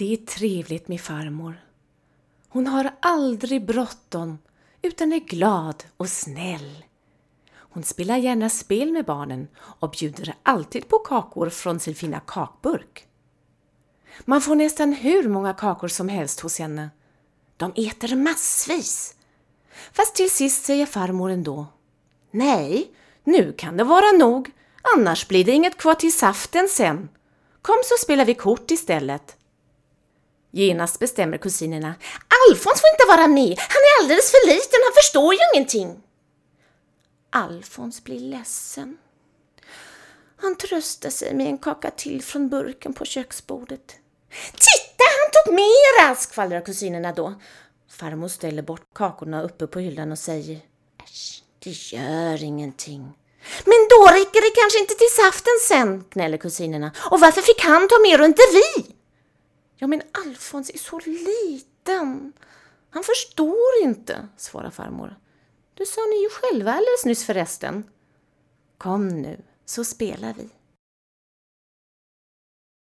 Det är trevligt med farmor. Hon har aldrig bråttom utan är glad och snäll. Hon spelar gärna spel med barnen och bjuder alltid på kakor från sin fina kakburk. Man får nästan hur många kakor som helst hos henne. De äter massvis. Fast till sist säger farmor ändå: nej, nu kan det vara nog. Annars blir det inget kvar till saften sen. Kom så spelar vi kort istället. Genast bestämmer kusinerna: Alfons får inte vara med. Han är alldeles för liten, han förstår ju ingenting. Alfons blir ledsen. Han tröstar sig med en kaka till från burken på köksbordet. Titta, han tog mera, skvallrar kusinerna då. Farmor ställer bort kakorna uppe på hyllan och säger: äsch, det gör ingenting. Men då räcker det kanske inte till saften sen, gnäller kusinerna. Och varför fick han ta mer och inte vi? Ja, men Alfons är så liten. Han förstår inte, svarar farmor. Det sa ni ju själva alldeles nyss förresten. Kom nu, så spelar vi.